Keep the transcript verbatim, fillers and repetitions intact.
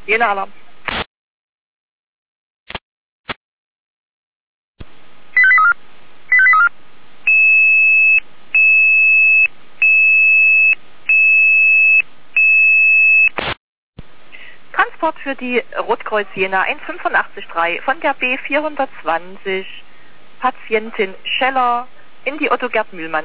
Jena Alarm. Transport für die Rotkreuz Jena eins fünf acht drei von der B vierhundertzwanzig, Patientin Scheller in die Otto Gerd Mühlmann.